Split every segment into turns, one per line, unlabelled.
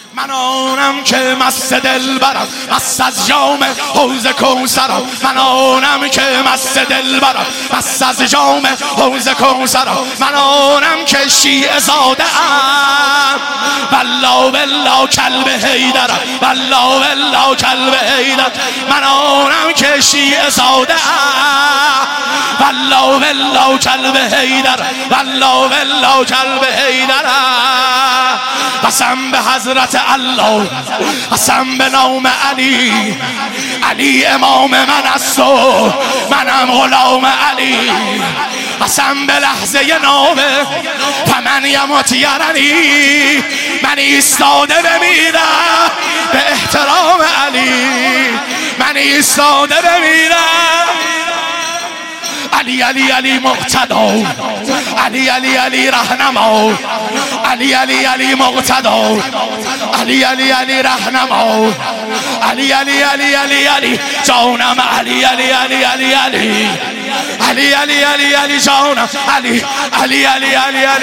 من آنم که مست دل برم، مست از جام حوض کوثرم. من آنم که مست دل برم، مست از جام حوض کوثرم. من آنم که شیعه زاده ام، والله بالله کلب حیدرم، والله بالله کلب حیدر. من آنم که شیعه زاده ام، والله بالله کلب حیدر، والله بالله کلب حیدر. قسم به حضرت الله، قسم به نام علی، علی امام من است و منم غلام علی. قسم به لحظه نامه فمن یمت یرنی، من ایستاده بمیرم به احترام علی، من ایستاده بمیرم. علی علی علی مقتدا، علی علی علی رهنما، علی علی علی مقتدا، علی علی علی رهنما، علی علی علی علی علی جانم، علی علی علی علی علی علی علی علی علی جانم، علی علی علی علی علی.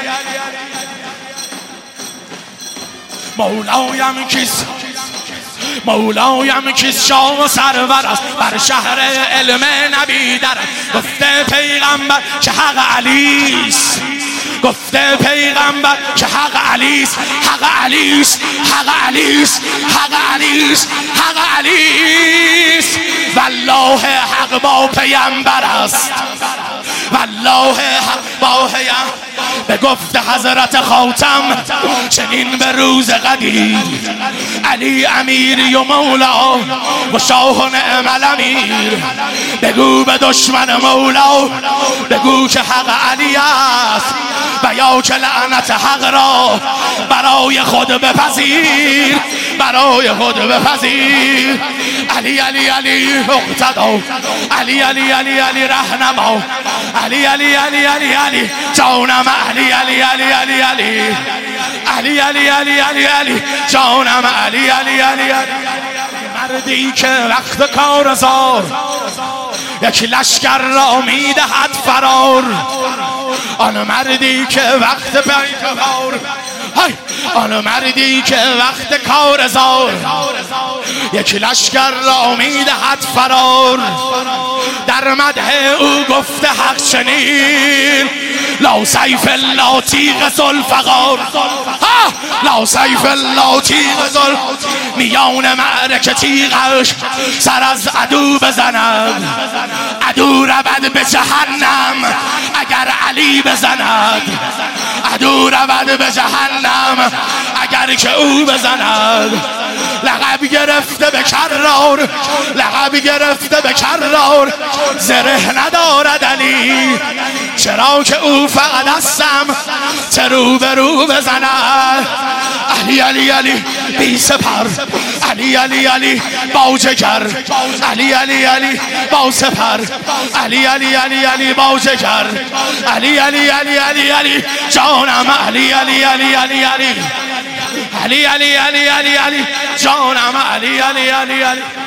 مولایم کیست؟ مولایم کیست؟ شاه و سرور است بر شهر علم نبی در. گفته پیغمبر که حق علیست، گفته پیغمبر که حق علیست، حق علیست، حق علیست، حق علیست، حق علیست. والله حق با پیغمبر است، والله حق با پیغمبر. به گفت حضرت خاتم چنین به روز قدیر، علی امیری و مولا و شاه و نعم الامیر. بگو به دشمن مولا، بگو که حق علی است و یا که لعنت حق را برای خود بپذیر، برای خود بپذیر. علی علی علی مقتدا، علی علی علی علی رهنما، علی علی علی علی علی جانم، علی علی علی علی علی علی علی علی علی علی جانم، علی علی علی علی. مردی که وقت کار زار یک لشکر را میدهد فرار، آن مردی که وقت پیکار، آن مردی که وقت کار زار یک لشکر را میدهد فرار. در مدح او گفته حق چنین، لا سیف الا تیغ ذوالفقار، لا سیف الا تیغ ذوالفقار. میان معرکه تیغش سر از عدو بزند، عدو رود به جهنم اگر علی بزند، عدو رود به جهنم اگر که او بزند. لقب گرفته به کرار، لقب گرفته به کرار، زره ندارد علی، چرا که او فقط هستم چه رو به رو بزند. علی علی علی بی سپر، علی علی علی با جگر، علی علی علی با سپر، علی علی علی علی با جگر، علی علی علی علی علی جانم، علی علی علی علی علی علی علی علی علی علی جانم، علی علی علی علی.